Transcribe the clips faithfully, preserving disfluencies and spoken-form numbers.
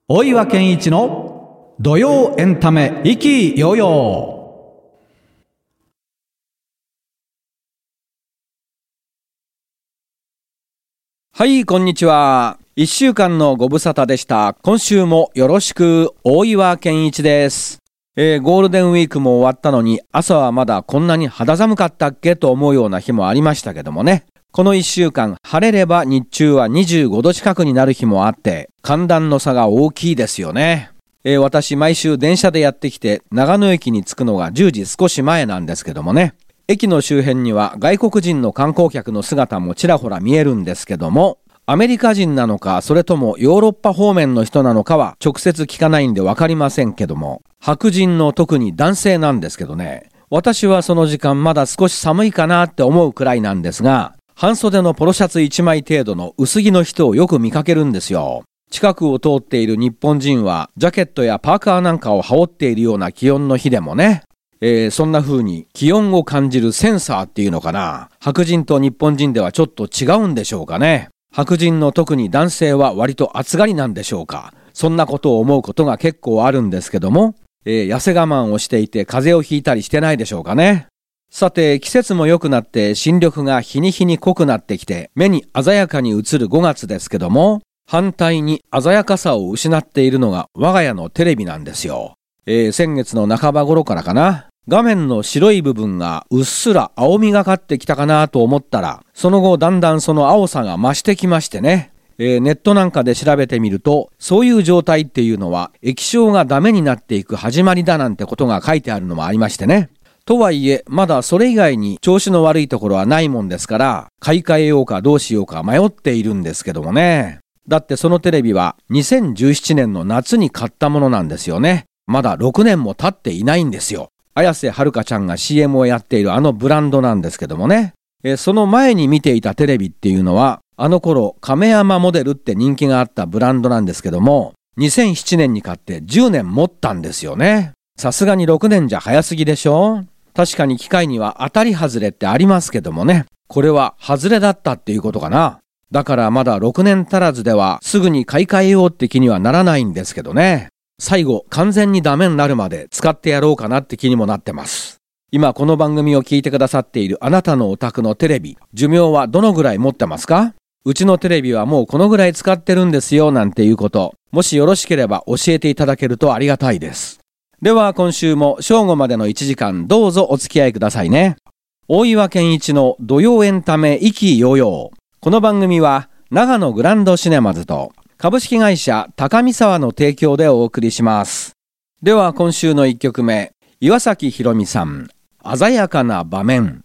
大岩健一の土曜エンタメ意気揚々。 はい、こんにちは。一週間のご無沙汰でした。今週もよろしく。大岩健一です。えー、ゴールデンウィークも終わったのに、朝はまだこんなに肌寒かったっけと思うような日もありましたけどもね。この一週間、晴れれば日中はにじゅうごど近くになる日もあって、寒暖の差が大きいですよね。えー、私、毎週電車でやってきて、長野駅に着くのがじゅうじ少し前なんですけどもね。駅の周辺には外国人の観光客の姿もちらほら見えるんですけども、アメリカ人なのか、それともヨーロッパ方面の人なのかは直接聞かないんでわかりませんけども、白人の特に男性なんですけどね、私はその時間まだ少し寒いかなって思うくらいなんですが、半袖のポロシャツいちまい程度の薄着の人をよく見かけるんですよ。近くを通っている日本人はジャケットやパーカーなんかを羽織っているような気温の日でもね、えー、そんな風に気温を感じるセンサーっていうのかな、白人と日本人ではちょっと違うんでしょうかね。白人の特に男性は割と暑がりなんでしょうか。そんなことを思うことが結構あるんですけども、えー、痩せ我慢をしていて風邪をひいたりしてないでしょうかね。さて、季節も良くなって新緑が日に日に濃くなってきて目に鮮やかに映るごがつですけども、反対に鮮やかさを失っているのが我が家のテレビなんですよ。えー、先月の半ば頃からかな。画面の白い部分がうっすら青みがかってきたかなと思ったら、その後だんだんその青さが増してきましてね、えー、ネットなんかで調べてみると、そういう状態っていうのは液晶がダメになっていく始まりだなんてことが書いてあるのもありましてね。とはいえまだそれ以外に調子の悪いところはないもんですから、買い替えようかどうしようか迷っているんですけどもね。だってそのテレビはにせんじゅうななねんの夏に買ったものなんですよね。まだろくねんも経っていないんですよ。綾瀬はるかちゃんが シーエム をやっているあのブランドなんですけどもね。えその前に見ていたテレビっていうのは、あの頃亀山モデルって人気があったブランドなんですけども、にせんななねんに買ってじゅうねん持ったんですよね。さすがにろくねんじゃ早すぎでしょ。確かに機械には当たり外れってありますけどもね、これは外れだったっていうことかな。だからまだろくねん足らずではすぐに買い替えようって気にはならないんですけどね。最後完全にダメになるまで使ってやろうかなって気にもなってます。今この番組を聞いてくださっているあなたのお宅のテレビ、寿命はどのぐらい持ってますか？うちのテレビはもうこのぐらい使ってるんですよなんていうこと、もしよろしければ教えていただけるとありがたいです。では今週も正午までのいちじかんどうぞお付き合いくださいね。大岩健一の土曜エンタメ意気揚々。この番組は長野グランドシネマズと株式会社高見沢の提供でお送りします。では今週のいっきょくめ、岩崎宏美さん、鮮やかな場面。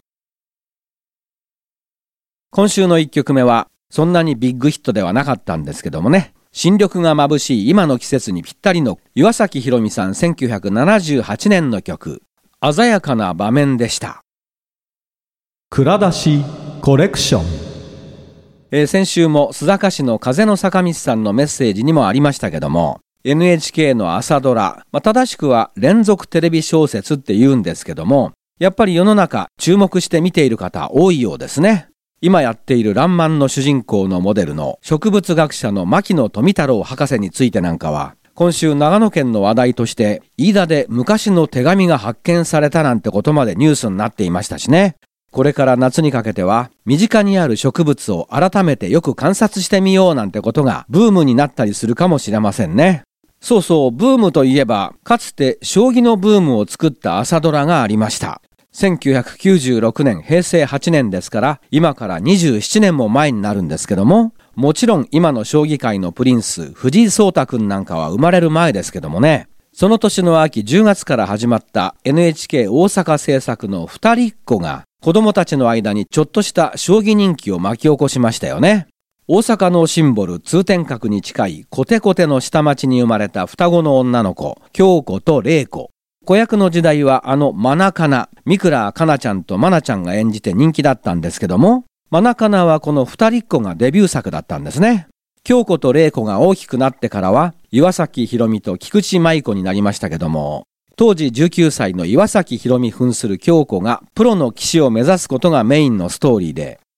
今週のいっきょくめはそんなにビッグヒットではなかったんですけどもね、新緑が眩しい今の季節にぴったりの岩崎宏美さんせんきゅうひゃくななじゅうはちねんの曲、鮮やかな場面でした。 蔵出しコレクション。 えー、先週も須坂市の風の坂道さんのメッセージにもありましたけども、 エヌエイチケー の朝ドラ、まあ、正しくは連続テレビ小説って言うんですけども、やっぱり世の中注目して見ている方多いようですね。今やっているらんまんの主人公のモデルの植物学者の牧野富太郎博士についてなんかは、今週長野県の話題として飯田で昔の手紙が発見されたなんてことまでニュースになっていましたしね。これから夏にかけては身近にある植物を改めてよく観察してみようなんてことがブームになったりするかもしれませんね。そうそう、ブームといえばかつて将棋のブームを作った朝ドラがありました。せんきゅうひゃくきゅうじゅうろくねん、へいせいはちねんですから今からにじゅうななねんも前になるんですけども、もちろん今の将棋界のプリンス藤井聡太くんなんかは生まれる前ですけどもね。その年の秋じゅうがつから始まった エヌエイチケー 大阪制作の二人っ子が子供たちの間にちょっとした将棋人気を巻き起こしましたよね。大阪のシンボル通天閣に近いコテコテの下町に生まれた双子の女の子、京子と玲子。子役の時代はあのマナカナ、三倉かなちゃんとマナちゃんが演じて人気だったんですけども、マナカナはこの二人っ子がデビュー作だったんですね。京子と玲子が大きくなってからは岩崎宏美と菊池舞子になりましたけども、当時じゅうきゅうさいの岩崎宏美扮する京子がプロの棋士を目指すことがメインのストーリーで、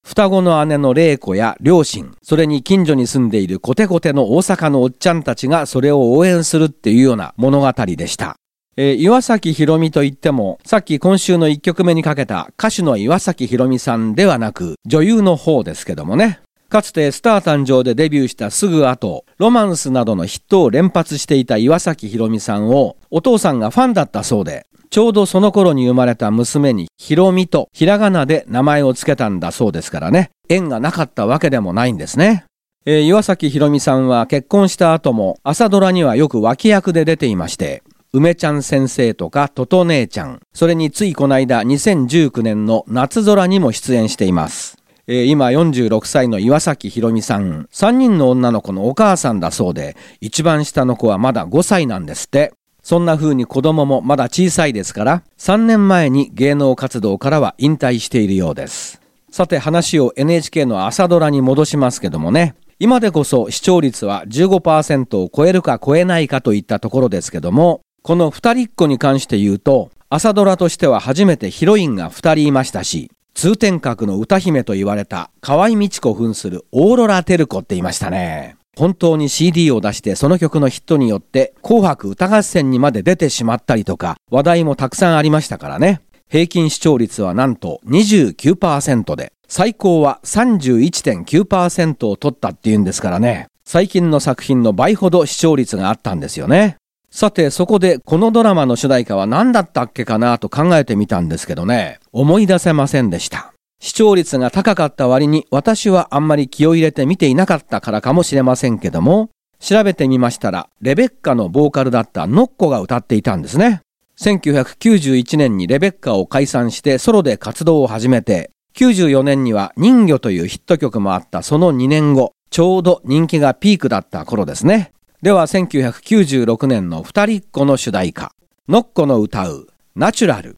双子の姉の玲子や両親、それに近所に住んでいるコテコテの大阪のおっちゃんたちがそれを応援するっていうような物語でした。えー、岩崎宏美といっても、さっき今週のいっきょくめにかけた歌手の岩崎宏美さんではなく、女優の方ですけどもね。かつてスター誕生でデビューしたすぐ後、ロマンスなどのヒットを連発していた岩崎宏美さんを、お父さんがファンだったそうで、ちょうどその頃に生まれた娘に宏美とひらがなで名前を付けたんだそうですからね、縁がなかったわけでもないんですね。えー、岩崎宏美さんは結婚した後も朝ドラにはよく脇役で出ていまして、梅ちゃん先生とかトト姉ちゃん、それについこの間にせんじゅうきゅうねんの夏空にも出演しています。えー、今よんじゅうろくさいの岩崎宏美さん、さんにんの女の子のお母さんだそうで、一番下の子はまだごさいなんですって。そんな風に子供もまだ小さいですから、さんねんまえに芸能活動からは引退しているようです。さて話を エヌエイチケー の朝ドラに戻しますけどもね、今でこそ視聴率は じゅうごパーセント を超えるか超えないかといったところですけども、この二人っ子に関して言うと、朝ドラとしては初めてヒロインがふたりいましたし、通天閣の歌姫と言われた河合道子扮するオーロラテル子って言いましたね。本当に シーディー を出してその曲のヒットによって紅白歌合戦にまで出てしまったりとか話題もたくさんありましたからね。平均視聴率はなんと にじゅうきゅうパーセント で最高は さんじゅういってんきゅうパーセント を取ったっていうんですからね。最近の作品の倍ほど視聴率があったんですよね。さてそこでこのドラマの主題歌は何だったっけかなと考えてみたんですけどね、思い出せませんでした。視聴率が高かった割に私はあんまり気を入れて見ていなかったからかもしれませんけども、調べてみましたらレベッカのボーカルだったノッコが歌っていたんですね。せんきゅうひゃくきゅうじゅういちねんにレベッカを解散してソロで活動を始めて、きゅうじゅうよねんには人魚というヒット曲もあったそのにねんご、ちょうど人気がピークだった頃ですね。ではせんきゅうひゃくきゅうじゅうろくねんの二人っ子の主題歌、ノッコの歌うナチュラル。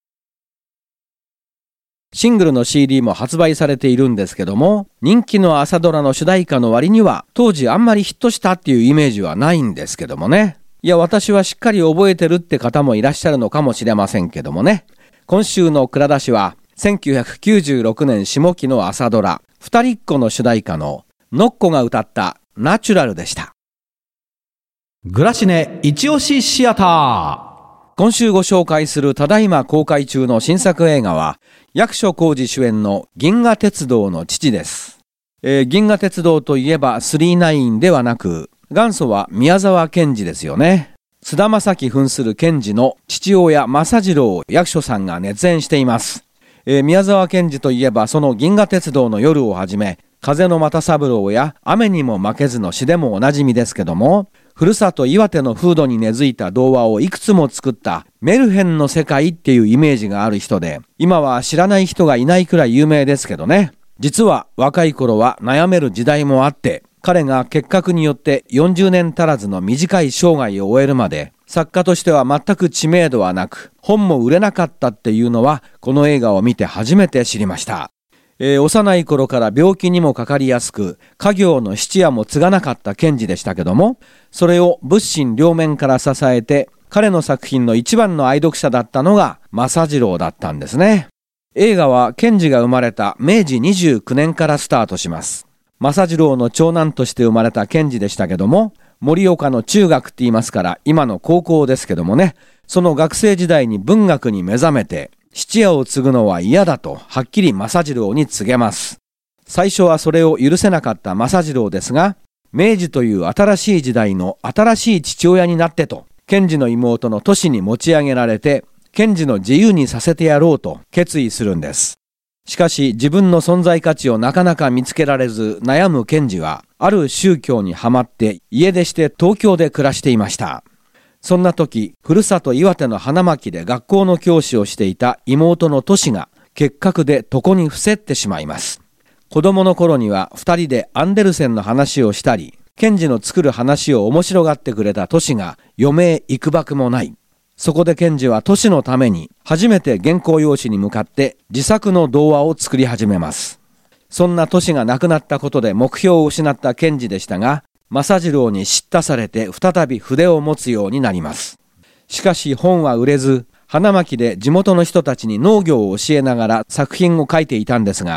シングルの シーディー も発売されているんですけども、人気の朝ドラの主題歌の割には当時あんまりヒットしたっていうイメージはないんですけどもね。いや私はしっかり覚えてるって方もいらっしゃるのかもしれませんけどもね。今週の蔵出しはせんきゅうひゃくきゅうじゅうろくねん下期の朝ドラ二人っ子の主題歌のノッコが歌ったナチュラルでした。 グラシネ一押しシアター。 今週ご紹介するただいま公開中の新作映画は役所広司主演の銀河鉄道の父です。えー、銀河鉄道といえばスリーナインではなく元祖は宮沢賢治ですよね。菅田将暉扮する賢治の父親正次郎を役所さんが熱演しています。えー、宮沢賢治といえばその銀河鉄道の夜をはじめ風の又三郎や雨にも負けずの詩でもおなじみですけども、ふるさと岩手の風土に根付いた童話をいくつも作ったメルヘンの世界っていうイメージがある人で、今は知らない人がいないくらい有名ですけどね。実は若い頃は悩める時代もあって、彼が結核によってよんじゅうねん足らずの短い生涯を終えるまで、作家としては全く知名度はなく、本も売れなかったっていうのはこの映画を見て初めて知りました。えー、幼い頃から病気にもかかりやすく、家業の質屋も継がなかった賢治でしたけども、それを物心両面から支えて、彼の作品の一番の愛読者だったのが正次郎だったんですね。映画は賢治が生まれためいじにじゅうきゅうねんからスタートします。正次郎の長男として生まれた賢治でしたけども、盛岡の中学って言いますから今の高校ですけどもね、その学生時代に文学に目覚めて、質屋を継ぐのは嫌だとはっきり正次郎に告げます。最初はそれを許せなかった正次郎ですが、明治という新しい時代の新しい父親になってと、賢治の妹のトシに持ち上げられて、賢治の自由にさせてやろうと決意するんです。しかし自分の存在価値をなかなか見つけられず悩む賢治は、ある宗教にはまって家出して東京で暮らしていました。そんな時、ふるさと岩手の花巻で学校の教師をしていた妹のトシが結核で床に伏せってしまいます。子供の頃には二人でアンデルセンの話をしたり、賢治の作る話を面白がってくれたトシが余命いくばくもない。そこで賢治はトシのために初めて原稿用紙に向かって自作の童話を作り始めます。そんなトシが亡くなったことで目標を失った賢治でしたが、正次郎に叱咤されて再び筆を持つようになります。しかし本は売れず、花巻で地元の人たちに農業を教えながら作品を書いていたんですが、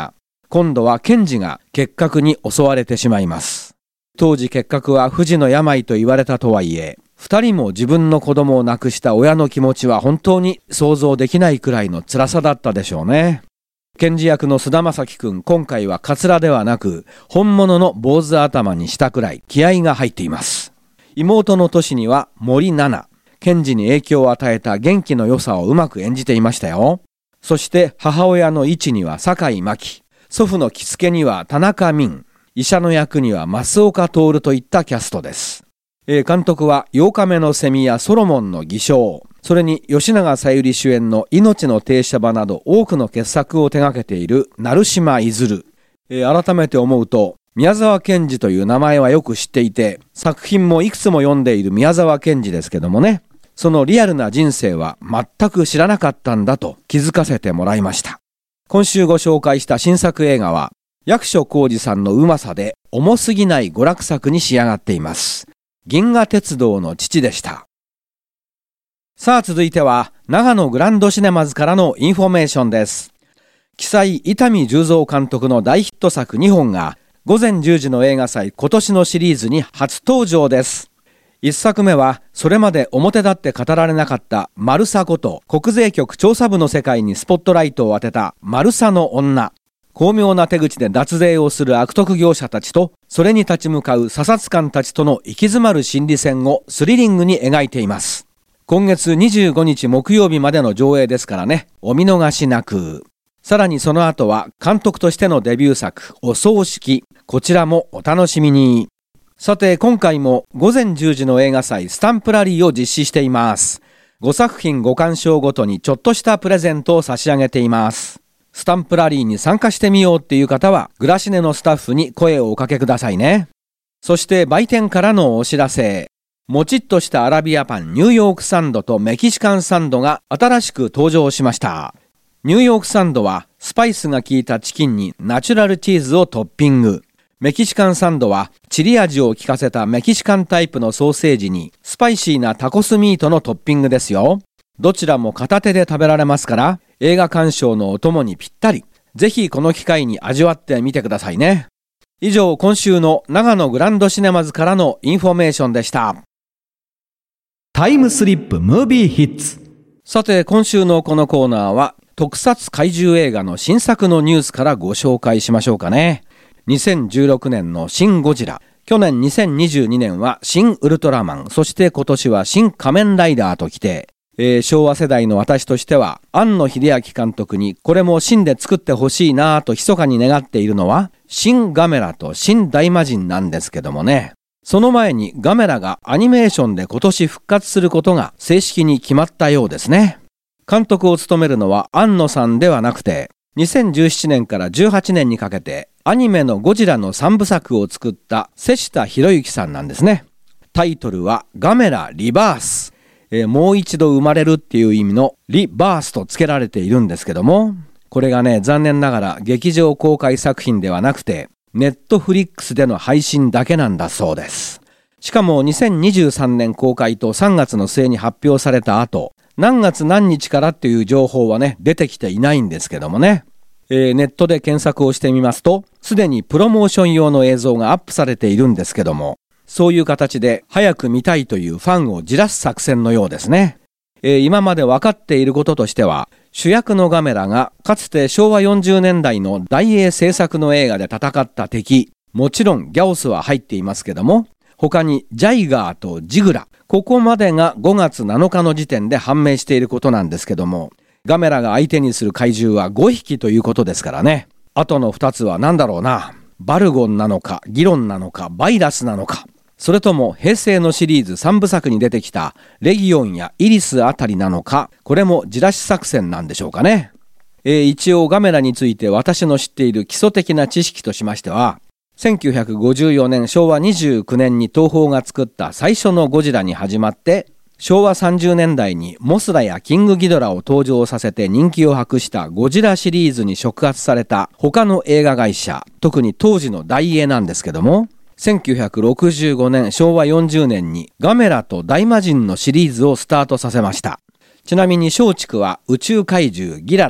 今度は検事が結核に襲われてしまいます。当時結核は不治の病と言われたとはいえ、二人も自分の子供を亡くした親の気持ちは本当に想像できないくらいの辛さだったでしょうね。検事役の菅田将暉くん、今回はカツラではなく本物の坊主頭にしたくらい気合が入っています。妹の年には森七菜、検事に影響を与えた元気の良さをうまく演じていましたよ。そして母親の位置には酒井真紀、祖父の着付けには田中泯、医者の役には増岡徹といったキャストです。えー、監督はようかめのセミやソロモンの偽証、それに吉永小百合主演の命の停車場など多くの傑作を手掛けている成島出、えー、改めて思うと宮沢賢治という名前はよく知っていて、作品もいくつも読んでいる宮沢賢治ですけどもね、そのリアルな人生は全く知らなかったんだと気づかせてもらいました。今週ご紹介した新作映画は役所広司さんのうまさで重すぎない娯楽作に仕上がっています。銀河鉄道の父でした。さあ続いては長野グランドシネマズからのインフォメーションです。鬼才伊丹十三監督の大ヒット作にほんがごぜんじゅうじの映画祭今年のシリーズに初登場です。一作目はそれまで表立って語られなかったマルサこと国税局調査部の世界にスポットライトを当てたマルサの女。巧妙な手口で脱税をする悪徳業者たちとそれに立ち向かう査察官たちとの行き詰まる心理戦をスリリングに描いています。今月にじゅうごにち木曜日までの上映ですからね、お見逃しなく。さらにその後は監督としてのデビュー作お葬式、こちらもお楽しみに。さて今回もごぜんじゅうじの映画祭スタンプラリーを実施しています。ごさくひんご鑑賞ごとにちょっとしたプレゼントを差し上げています。スタンプラリーに参加してみようっていう方はグラシネのスタッフに声をおかけくださいね。そして売店からのお知らせ。もちっとしたアラビアパンニューヨークサンドとメキシカンサンドが新しく登場しました。ニューヨークサンドはスパイスが効いたチキンにナチュラルチーズをトッピング。メキシカンサンドはチリ味を効かせたメキシカンタイプのソーセージにスパイシーなタコスミートのトッピングですよ。どちらも片手で食べられますから映画鑑賞のお供にぴったり。ぜひこの機会に味わってみてくださいね。以上今週の長野グランドシネマズからのインフォメーションでした。 タイムスリップムービーヒッツ。 さて今週のこのコーナーは特撮怪獣映画の新作のニュースからご紹介しましょうかね。にせんじゅうろくねんのシン・ゴジラ、去年にせんにじゅうにねんはシン・ウルトラマン、そして今年はシン・仮面ライダーときて、えー、昭和世代の私としては庵野秀明監督にこれもシンで作ってほしいなぁと密かに願っているのはシン・ガメラとシン・大魔神なんですけどもね。その前にガメラがアニメーションで今年復活することが正式に決まったようですね。監督を務めるのは庵野さんではなくて、にせんじゅうななねんからじゅうはちねんにかけてアニメのゴジラのさんぶさくを作った瀬下博之さんなんですね。タイトルはガメラリバース、えー、もう一度生まれるっていう意味のリバースと付けられているんですけども、これがね残念ながら劇場公開作品ではなくてネットフリックスでの配信だけなんだそうです。しかもにせんにじゅうさんねん公開とさんがつの末に発表された後、何月何日からっていう情報はね出てきていないんですけどもね、えー、ネットで検索をしてみますとすでにプロモーション用の映像がアップされているんですけども、そういう形で早く見たいというファンをじらす作戦のようですね。えー、今まで分かっていることとしては、主役のガメラがかつてしょうわよんじゅうねんだいの大英制作の映画で戦った敵、もちろんギャオスは入っていますけども、他にジャイガーとジグラ、ここまでがごがつなのかの時点で判明していることなんですけども、ガメラが相手にする怪獣はごひきということですからね。あとのふたつは何だろうな、バルゴンなのかギロンなのかバイラスなのか、それとも平成のシリーズさんぶさくに出てきたレギオンやイリスあたりなのか、これもじらし作戦なんでしょうかね。えー、一応ガメラについて私の知っている基礎的な知識としましては、せんきゅうひゃくごじゅうよねんしょうわにじゅうきゅうねんに東宝が作った最初のゴジラに始まって、しょうわさんじゅうねんだいにモスラやキングギドラを登場させて人気を博したゴジラシリーズに触発された他の映画会社、特に当時の大英なんですけども、せんきゅうひゃくろくじゅうごねんしょうわよんじゅうねんにガメラと大魔神のシリーズをスタートさせました。ちなみに松竹は宇宙怪獣ギララ、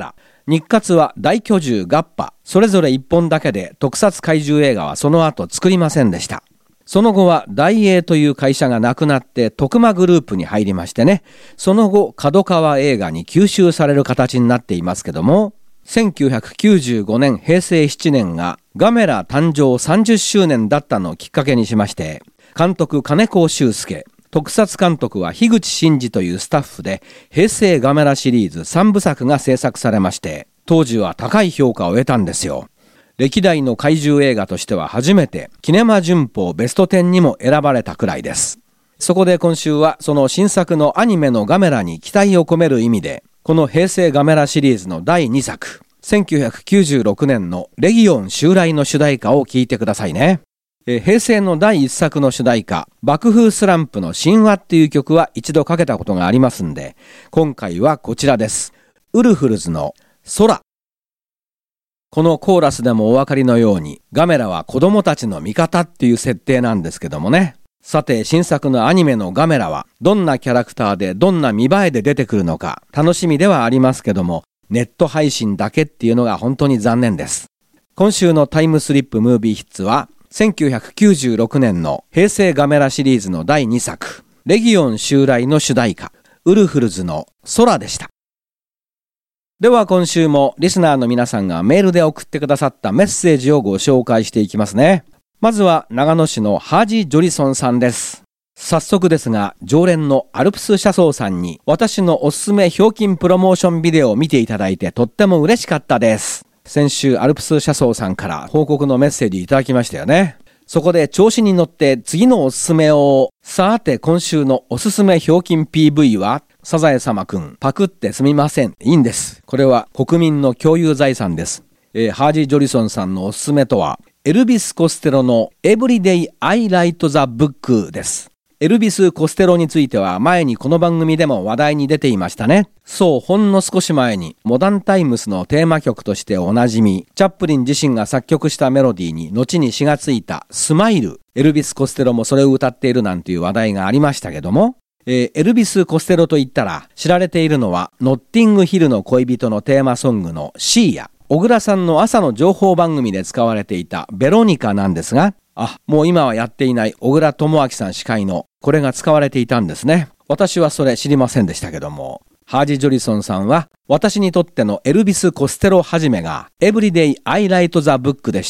日活は大巨獣ガッパ、それぞれいっぽんだけで特撮怪獣映画はその後作りませんでした。その後は大映という会社がなくなって徳間グループに入りましてね、その後角川映画に吸収される形になっていますけども、せんきゅうひゃくきゅうじゅうごねんへいせいしちねんがガメラ誕生さんじゅっしゅうねんだったのをきっかけにしまして、監督金子修介、特撮監督は樋口真嗣というスタッフで平成ガメラシリーズさんぶさくが制作されまして、当時は高い評価を得たんですよ。歴代の怪獣映画としては初めてキネマ旬報ベストじゅうにも選ばれたくらいです。そこで今週はその新作のアニメのガメラに期待を込める意味で、この平成ガメラシリーズのだいにさく、せんきゅうひゃくきゅうじゅうろくねんのレギオン襲来の主題歌を聴いてくださいね。え平成のだいいっさくの主題歌、爆風スランプの神話っていう曲は一度かけたことがありますんで、今回はこちらです。ウルフルズの空。このコーラスでもお分かりのように、ガメラは子供たちの味方っていう設定なんですけどもね。さて、新作のアニメのガメラは、どんなキャラクターでどんな見栄えで出てくるのか、楽しみではありますけども、ネット配信だけっていうのが本当に残念です。今週のタイムスリップムービーヒッツは、せんきゅうひゃくきゅうじゅうろくねんの平成ガメラシリーズのだいにさく、レギオン襲来の主題歌、ウルフルズの空でした。では今週もリスナーの皆さんがメールで送ってくださったメッセージをご紹介していきますね。まずは長野市のハージ・ジョリソンさんです。早速ですが、常連のアルプス車窓さんに私のおすすめひょうきんプロモーションビデオを見ていただいてとっても嬉しかったです。先週アルプス車窓さんから報告のメッセージいただきましたよね。そこで調子に乗って次のおすすめを。さて今週のおすすめひょうきん ピーブイ は、サザエ様くん、パクってすみません。いいんです。これは国民の共有財産です。えー、ハージ・ジョリソンさんのおすすめとは、エルビス・コステロの Everyday I Write the Book です。エルビス・コステロについては前にこの番組でも話題に出ていましたね。そう、ほんの少し前にモダンタイムスのテーマ曲としておなじみ、チャップリン自身が作曲したメロディーに後に詩がついたスマイル。エルビス・コステロもそれを歌っているなんていう話題がありましたけども、えー、エルビス・コステロといったら知られているのはノッティングヒルの恋人のテーマソングのシーや小倉さんの朝の情報番組で使われていたベロニカなんですが、あ、もう今はやっていない小倉智明さん司会のこれが使われていたんですね。私はそれ知りませんでしたけども、ハージ・ジョリソンさんは私にとってのエルビス・コステロはじめが Everyday I Write the Book でした。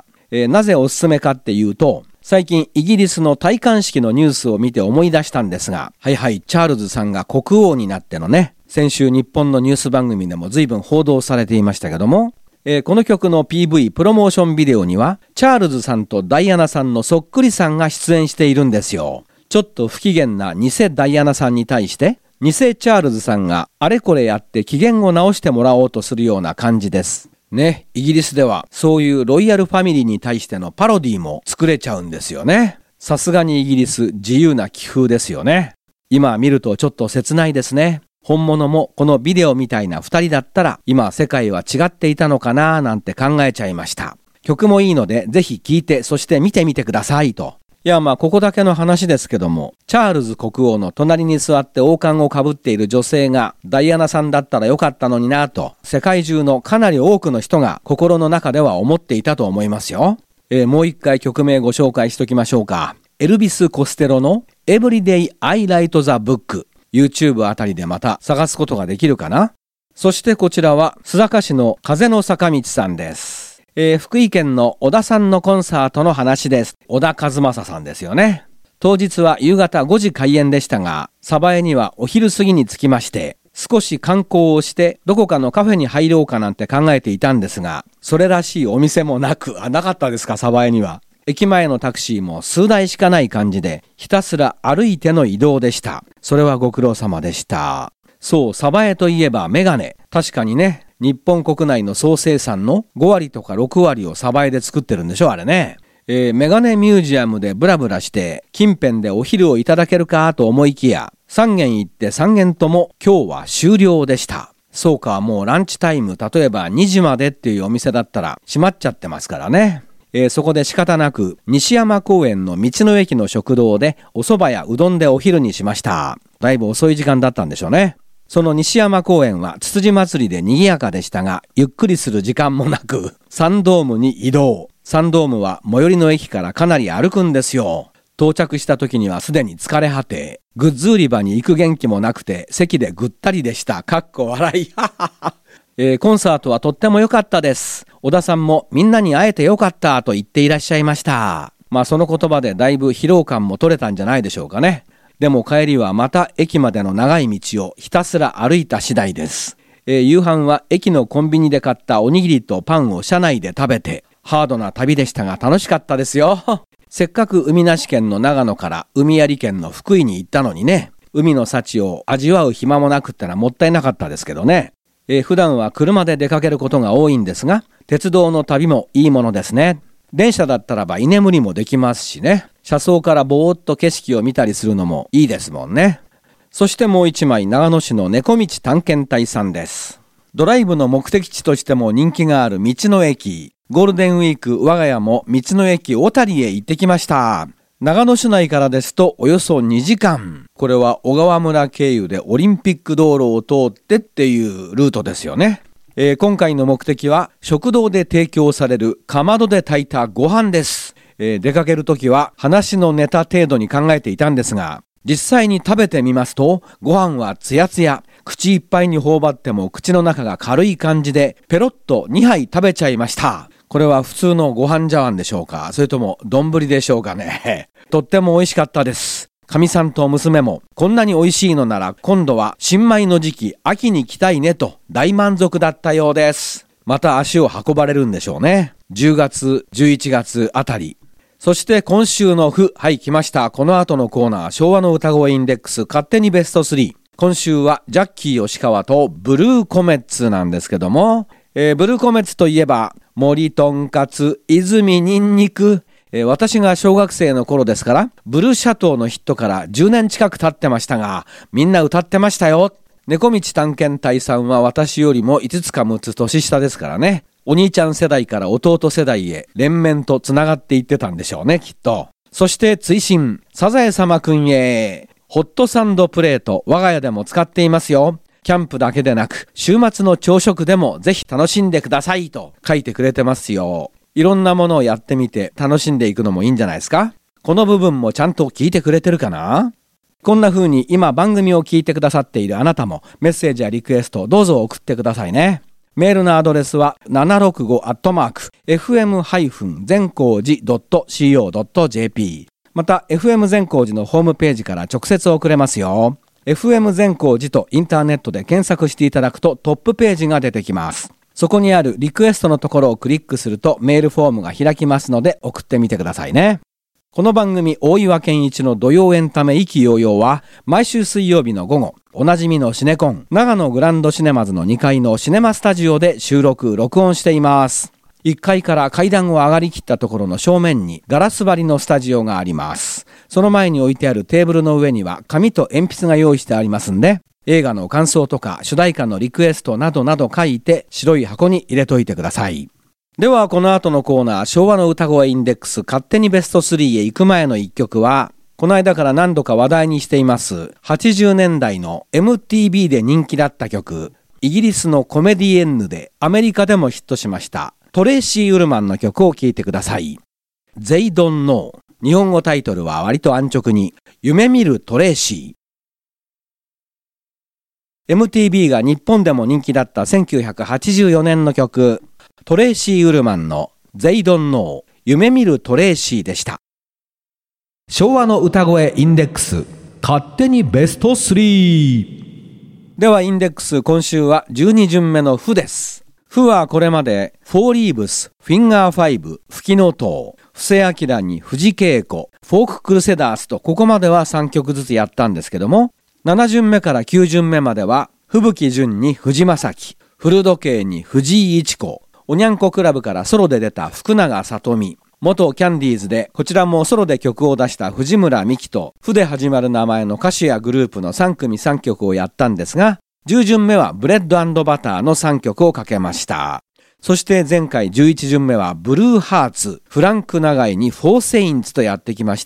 えー、なぜおすすめかっていうと、最近イギリスの戴冠式のニュースを見て思い出したんですが、はいはい、チャールズさんが国王になってのね、先週日本のニュース番組でも随分報道されていましたけども、えー、この曲の ピーブイ プロモーションビデオにはチャールズさんとダイアナさんのそっくりさんが出演しているんですよ。ちょっと不機嫌な偽ダイアナさんに対して偽チャールズさんがあれこれやって機嫌を直してもらおうとするような感じですね。イギリスではそういうロイヤルファミリーに対してのパロディも作れちゃうんですよね。さすがにイギリス自由な気風ですよね。今見るとちょっと切ないですね。本物もこのビデオみたいな二人だったら今世界は違っていたのかななんて考えちゃいました。曲もいいのでぜひ聴いてそして見てみてくださいと。いやまあここだけの話ですけども、チャールズ国王の隣に座って王冠をかぶっている女性がダイアナさんだったらよかったのになと、世界中のかなり多くの人が心の中では思っていたと思いますよ。えー、もう一回曲名ご紹介しときましょうか。エルビス・コステロの Everyday I Write the Book。YouTube あたりでまた探すことができるかな。そしてこちらは須坂市の風の坂道さんです。えー、福井県の小田さんのコンサートの話です。小田和正さんですよね。当日は夕方ごじ開演でしたが、鯖江にはお昼過ぎに着きまして、少し観光をしてどこかのカフェに入ろうかなんて考えていたんですが、それらしいお店もなく、あ、なかったですか、鯖江には。駅前のタクシーも数台しかない感じで、ひたすら歩いての移動でした。それはご苦労様でした。そう、鯖江といえばメガネ。確かにね、日本国内の総生産のごわりとかろくわりを鯖江で作ってるんでしょ、あれね。えー、メガネミュージアムでブラブラして、近辺でお昼をいただけるかと思いきや、さん軒行ってさん軒とも今日は終了でした。そうか、もうランチタイム、例えばにじまでっていうお店だったら閉まっちゃってますからね。えー、そこで仕方なく西山公園の道の駅の食堂でお蕎麦やうどんでお昼にしました。だいぶ遅い時間だったんでしょうね。 その西山公園はつつじ祭りで賑やかでしたが、ゆっくりする時間もなく、サンドームに移動。サンドームは最寄りの駅からかなり歩くんですよ。到着した時にはすでに疲れ果て、グッズ売り場に行く元気もなくて、席でぐったりでした。かっこ笑い。えー、コンサートはとっても良かったです。小田さんもみんなに会えて良かったと言っていらっしゃいました。まあその言葉でだいぶ疲労感も取れたんじゃないでしょうかね。でも帰りはまた駅までの長い道をひたすら歩いた次第です。えー、夕飯は駅のコンビニで買ったおにぎりとパンを車内で食べて、ハードな旅でしたが楽しかったですよ。せっかく海なし県の長野から海あり県の福井に行ったのにね、海の幸を味わう暇もなくってのはもったいなかったですけどね。えー、普段は車で出かけることが多いんですが、鉄道の旅もいいものですね。電車だったらば居眠りもできますしね。車窓からぼーっと景色を見たりするのもいいですもんね。そしてもう一枚、長野市の猫道探検隊さんです。ドライブの目的地としても人気がある道の駅。ゴールデンウィーク、我が家も道の駅小谷へ行ってきました。長野市内からですとおよそにじかん。これは小川村経由でオリンピック道路を通ってっていうルートですよね。えー、今回の目的は食堂で提供されるかまどで炊いたご飯です。えー、出かけるときは話のネタ程度に考えていたんですが、実際に食べてみますとご飯はツヤツヤ。口いっぱいに頬張っても口の中が軽い感じでペロッとにはい食べちゃいました。これは普通のご飯茶碗でしょうか、それとも丼でしょうかね。とっても美味しかったです。かみさんと娘もこんなに美味しいのなら今度は新米の時期秋に来たいねと大満足だったようです。また足を運ばれるんでしょうね。じゅうがつじゅういちがつあたり。そして今週のふ、はい来ました。この後のコーナー、昭和の歌声インデックス勝手にベストスリー。今週はジャッキー吉川とブルーコメッツなんですけども、えー、ブルーコメッツといえば森とんかつ、泉にんにく、えー、私が小学生の頃ですからブルーシャトーのヒットからじゅうねん近く経ってましたが、みんな歌ってましたよ。猫道探検隊さんは私よりもいつつかむつ年下ですからね。お兄ちゃん世代から弟世代へ連綿とつながっていってたんでしょうね、きっと。そして追伸、サザエ様くんへホットサンドプレート、我が家でも使っていますよ。キャンプだけでなく週末の朝食でもぜひ楽しんでくださいと書いてくれてますよ。いろんなものをやってみて楽しんでいくのもいいんじゃないですか。この部分もちゃんと聞いてくれてるかな。こんな風に今番組を聞いてくださっているあなたもメッセージやリクエストをどうぞ送ってくださいね。メールのアドレスは ななろくご アットマーク エフエム 全光寺 ドット シーオー ドット ジェーピー。また エフエム 全光寺のホームページから直接送れますよ。エフエム 全光寺とインターネットで検索していただくとトップページが出てきます。そこにあるリクエストのところをクリックするとメールフォームが開きますので送ってみてくださいね。この番組大岩健一の土曜エンタメ意気揚々は毎週水曜日の午後、おなじみのシネコン長野グランドシネマズのにかいのシネマスタジオで収録録音しています。いっかいから階段を上がりきったところの正面にガラス張りのスタジオがあります。その前に置いてあるテーブルの上には紙と鉛筆が用意してありますんで、映画の感想とか主題歌のリクエストなどなど書いて白い箱に入れといてください。ではこの後のコーナー、昭和の歌声インデックス勝手にベストスリーへ行く前の一曲は、この間から何度か話題にしていますはちじゅうねんだいの エムティービー で人気だった曲、イギリスのコメディエンヌでアメリカでもヒットしましたトレイシー・ウルマンの曲を聴いてください。 They Don't Know。 日本語タイトルは割と安直に夢見るトレイシー。 エムティービー が日本でも人気だったせんきゅうひゃくはちじゅうよねんの曲、トレイシー・ウルマンの They Don't Know 夢見るトレイシーでした。 昭和の歌声インデックス勝手にベストスリー。 ではインデックス、今週はじゅうにじゅんめのフです。フはこれまでフォーリーブス、フィンガーファイブ、フキノトウ、布施明に藤恵子、フォーククルセダースとここまではさんきょくずつやったんですけども、ななじゅんめからきゅうじゅんめまでは吹雪純に藤正樹、古時計に藤井一子、おにゃんこクラブからソロで出た福永さとみ、元キャンディーズでこちらもソロで曲を出した藤村美希とフで始まる名前の歌手やグループのさんくみさんきょくをやったんですが、じゅうじゅんめはブレッド&バターのさんきょくをかけました。そして前回じゅういちじゅんめはブルーハーツ、フランク長井にフォーセインツとやってきまして、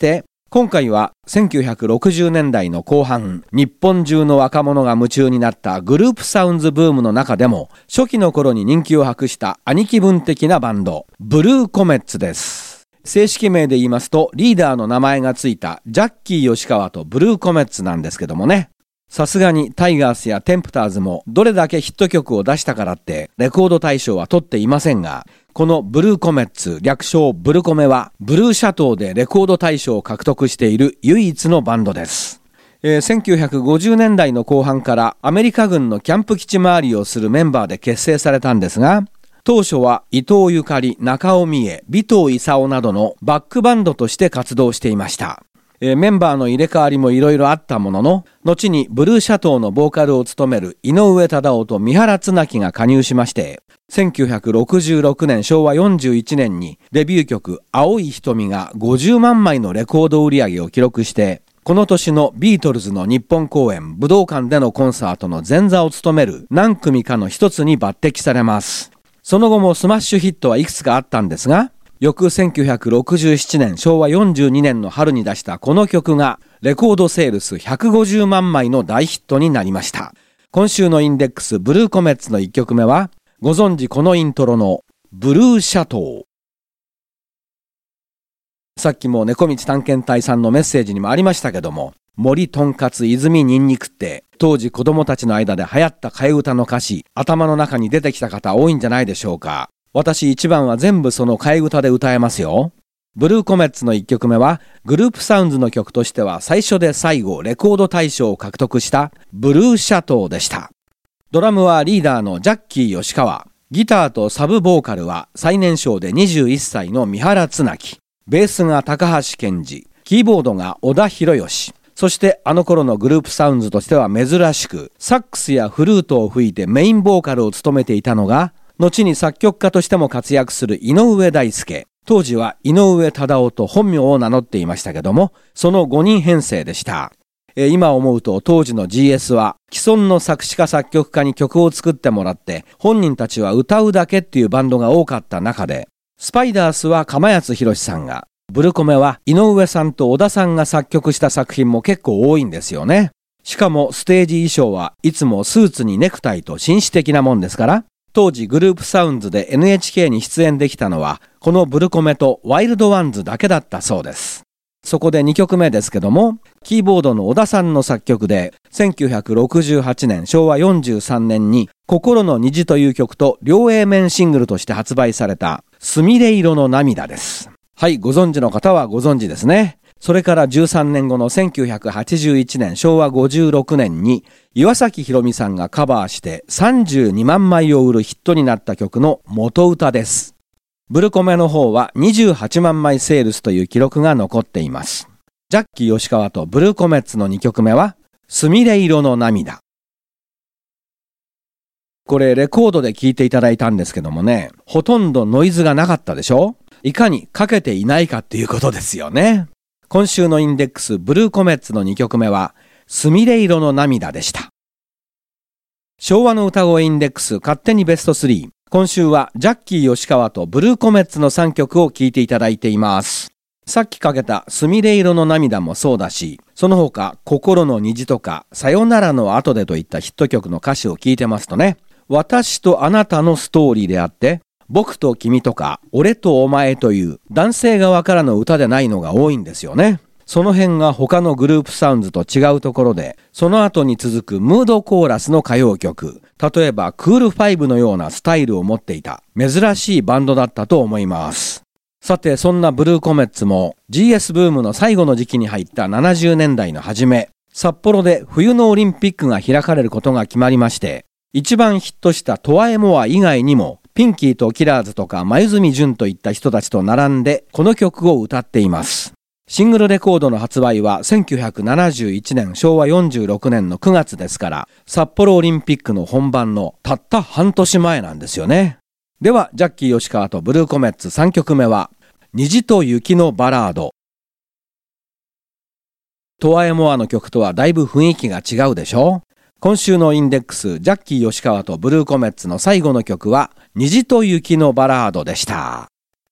今回はせんきゅうひゃくろくじゅうねんだいの後半、日本中の若者が夢中になったグループサウンズブームの中でも、初期の頃に人気を博した兄貴分的なバンド、ブルーコメッツです。正式名で言いますと、リーダーの名前がついたジャッキー吉川とブルーコメッツなんですけどもね。さすがにタイガースやテンプターズもどれだけヒット曲を出したからってレコード大賞は取っていませんが、このブルーコメッツ、略称ブルコメはブルーシャトーでレコード大賞を獲得している唯一のバンドです。えー、せんきゅうひゃくごじゅうねんだいの後半からアメリカ軍のキャンプ基地回りをするメンバーで結成されたんですが、当初は伊藤ゆかり、中尾美恵、尾藤勲などのバックバンドとして活動していました。えー、メンバーの入れ替わりもいろいろあったものの、後にブルーシャトーのボーカルを務める井上忠夫と三原綱木が加入しまして、せんきゅうひゃくろくじゅうろくねんしょうわよんじゅういちねんにデビュー曲青い瞳がごじゅうまんまいのレコード売り上げを記録して、この年のビートルズの日本公演武道館でのコンサートの前座を務める何組かの一つに抜擢されます。その後もスマッシュヒットはいくつかあったんですが、翌せんきゅうひゃくろくじゅうななねんしょうわよんじゅうにねんの春に出したこの曲がレコードセールスひゃくごじゅうまんまいの大ヒットになりました。今週のインデックスブルーコメッツのいっきょくめは、ご存知このイントロのブルーシャトー。さっきも猫道探検隊さんのメッセージにもありましたけども、森とんかつ泉にんにくって当時子供たちの間で流行った替え歌の歌詞、頭の中に出てきた方多いんじゃないでしょうか。私一番は全部その替え歌で歌えますよ。ブルーコメッツのいっきょくめはグループサウンズの曲としては最初で最後レコード大賞を獲得したブルーシャトーでした。ドラムはリーダーのジャッキー吉川、ギターとサブボーカルは最年少でにじゅういっさいの三原綱木、ベースが高橋健二、キーボードが小田博義、そしてあの頃のグループサウンズとしては珍しくサックスやフルートを吹いてメインボーカルを務めていたのが、後に作曲家としても活躍する井上大輔、当時は井上忠夫と本名を名乗っていましたけども、そのごにん編成でした。えー、今思うと当時の ジーエス は既存の作詞家作曲家に曲を作ってもらって本人たちは歌うだけっていうバンドが多かった中で、スパイダースは釜谷博さんが、ブルコメは井上さんと小田さんが作曲した作品も結構多いんですよね。しかもステージ衣装はいつもスーツにネクタイと紳士的なもんですから、当時グループサウンズで エヌエイチケー に出演できたのはこのブルコメとワイルドワンズだけだったそうです。そこでにきょくめですけども、キーボードの小田さんの作曲でせんきゅうひゃくろくじゅうはちねんしょうわよんじゅうさんねんに心の虹という曲と両 A 面シングルとして発売されたすみれ色の涙です。はい、ご存知の方はご存知ですね。それからじゅうさんねんごのせんきゅうひゃくはちじゅういちねんしょうわごじゅうろくねんに岩崎宏美さんがカバーしてさんじゅうにまんまいを売るヒットになった曲の元歌です。ブルコメの方はにじゅうはちまんまいセールスという記録が残っています。ジャッキー吉川とブルーコメッツのにきょくめはすみれ色の涙。これレコードで聴いていただいたんですけどもね、ほとんどノイズがなかったでしょ。いかにかけていないかっていうことですよね。今週のインデックスブルーコメッツのにきょくめはすみれ色の涙でした。昭和の歌声インデックス勝手にベストスリー。今週はジャッキー吉川とブルーコメッツのさんきょくを聴いていただいています。さっきかけたすみれ色の涙もそうだし、その他心の虹とかさよならの後でといったヒット曲の歌詞を聞いてますとね、私とあなたのストーリーであって僕と君とか俺とお前という男性側からの歌でないのが多いんですよね。その辺が他のグループサウンズと違うところで、その後に続くムードコーラスの歌謡曲、例えばクールファイブのようなスタイルを持っていた珍しいバンドだったと思います。さてそんなブルーコメッツも ジーエス ブームの最後の時期に入ったななじゅうねんだいの初め、札幌で冬のオリンピックが開かれることが決まりまして、一番ヒットしたトワエモア以外にもピンキーとキラーズとか黛ジュンといった人たちと並んでこの曲を歌っています。シングルレコードの発売はせんきゅうひゃくななじゅういちねんしょうわよんじゅうろくねんのくがつですから、札幌オリンピックの本番のたった半年前なんですよね。ではジャッキー吉川とブルーコメッツさんきょくめは虹と雪のバラード。トワエモアの曲とはだいぶ雰囲気が違うでしょ。今週のインデックスジャッキー吉川とブルーコメッツの最後の曲は虹と雪のバラードでした。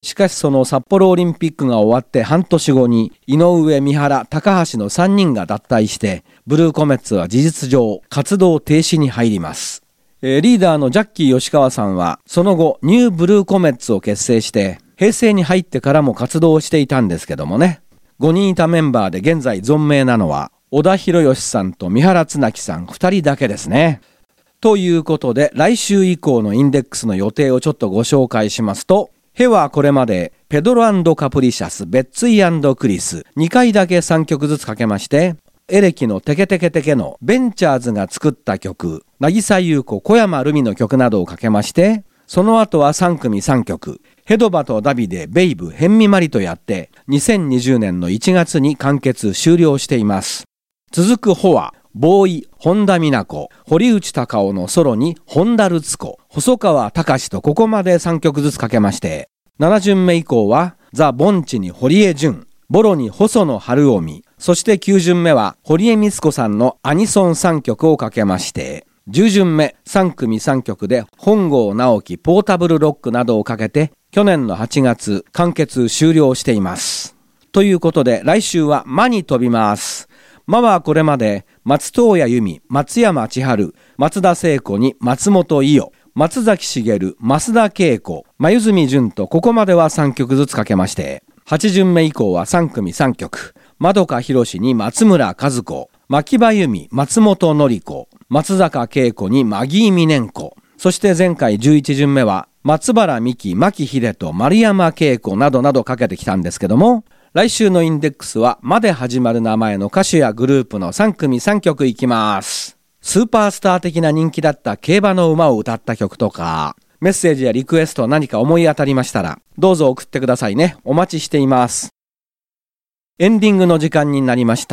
しかしその札幌オリンピックが終わって半年後に井上、三原、高橋のさんにんが脱退してブルーコメッツは事実上活動停止に入ります。えー、リーダーのジャッキー吉川さんはその後ニューブルーコメッツを結成して平成に入ってからも活動していたんですけどもね、ごにんいたメンバーで現在存命なのは小田博義さんと三原綱木さんふたりだけですね。ということで来週以降のインデックスの予定をちょっとご紹介しますと、ヘはこれまでペドロ&カプリシャス、ベッツイ&クリスにかいだけさんきょくずつかけまして、エレキのテケテケテケのベンチャーズが作った曲、渚優子、小山ルミの曲などをかけまして、その後はさんくみさんきょく、ヘドバとダビでベイブ、ヘンミマリとやってにせんにじゅうねんのいちがつに完結終了しています。続くホはボーイ、本田美奈子、堀内孝雄のソロに本田ルツ子、細川隆とここまでさんきょくずつかけまして、なな巡目以降はザ・ボンチに堀江純、ボロに細野晴臣、そしてきゅう巡目は堀江光子さんのアニソンさんきょくをかけまして、じゅう巡目さんくみさんきょくで本郷直樹、ポータブルロックなどをかけて去年のはちがつ完結終了しています。ということで来週は魔に飛びます。魔はこれまで松任谷由実、松山千春、松田聖子に松本伊代、松崎しげる、増田恵子、黛純とここまではさんきょくずつかけまして、はち巡目以降はさんくみさんきょく、円香博に松村和子、牧場由美、松本典子、松坂慶子にマギーミネンコ、そして前回じゅういち巡目は松原美希、牧秀人、丸山恵子などなどかけてきたんですけども、来週のインデックスはまで始まる名前の歌手やグループのさんくみさんきょくいきます。スーパースター的な人気だった競馬の馬を歌った曲とか、メッセージやリクエスト何か思い当たりましたらどうぞ送ってくださいね。お待ちしています。エンディングの時間になりました。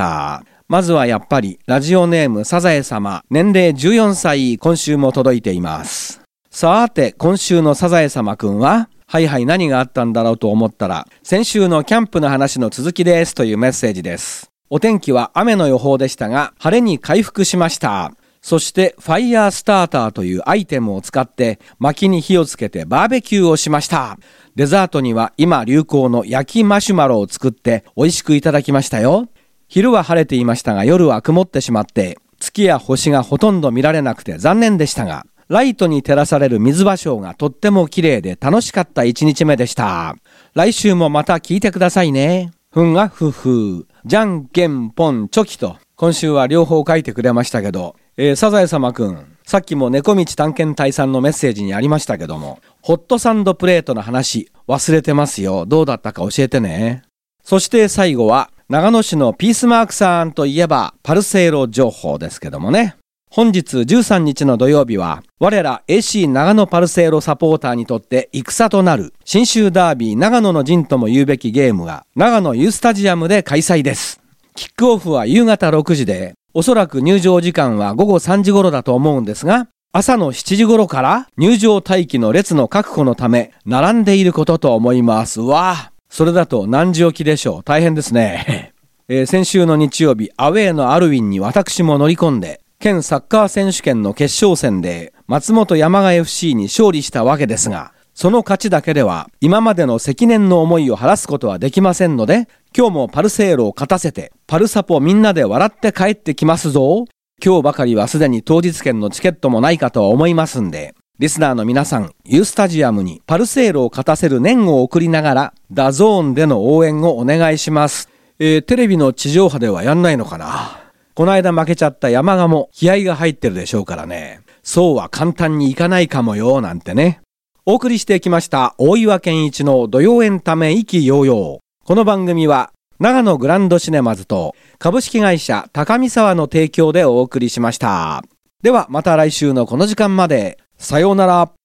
まずはやっぱりラジオネームサザエ様、年齢じゅうよんさい、今週も届いています。さて今週のサザエ様くんは、はいはい何があったんだろうと思ったら、先週のキャンプの話の続きですというメッセージです。お天気は雨の予報でしたが晴れに回復しました。そしてファイヤースターターというアイテムを使って薪に火をつけてバーベキューをしました。デザートには今流行の焼きマシュマロを作って美味しくいただきましたよ。昼は晴れていましたが夜は曇ってしまって月や星がほとんど見られなくて残念でしたが、ライトに照らされる水芭蕉がとっても綺麗で楽しかった一日目でした。来週もまた聞いてくださいね。ふんがふふ、じゃんけんぽんチョキと今週は両方書いてくれましたけど、えー、サザエ様くん、さっきも猫道探検隊さんのメッセージにありましたけども、ホットサンドプレートの話忘れてますよ。どうだったか教えてね。そして最後は長野市のピースマークさんといえばパルセーロ情報ですけどもね。本日じゅうさんにちの土曜日は我ら エーシー 長野パルセーロサポーターにとって戦となる信州ダービー長野の陣とも言うべきゲームが長野 U スタジアムで開催です。キックオフは夕方ろくじで、おそらく入場時間はごごさんじ頃だと思うんですが、朝のしちじ頃から入場待機の列の確保のため並んでいることと思います。わあ、それだと何時起きでしょう。大変ですね。えー、先週の日曜日アウェーのアルウィンに私も乗り込んで県サッカー選手権の決勝戦で松本山雅 エフシー に勝利したわけですが、その勝ちだけでは今までの積年の思いを晴らすことはできませんので、今日もパルセーロを勝たせてパルサポみんなで笑って帰ってきますぞ。今日ばかりはすでに当日券のチケットもないかとは思いますんで、リスナーの皆さん U スタジアムにパルセーロを勝たせる念を送りながらダゾーンでの応援をお願いします。えー、テレビの地上波ではやんないのかな。この間負けちゃった山賀も気合が入ってるでしょうからね。そうは簡単にいかないかもよなんてね。お送りしてきました大岩健一の土曜エンタメ意気揚々。この番組は長野グランドシネマズと株式会社高見沢の提供でお送りしました。ではまた来週のこの時間まで。さようなら。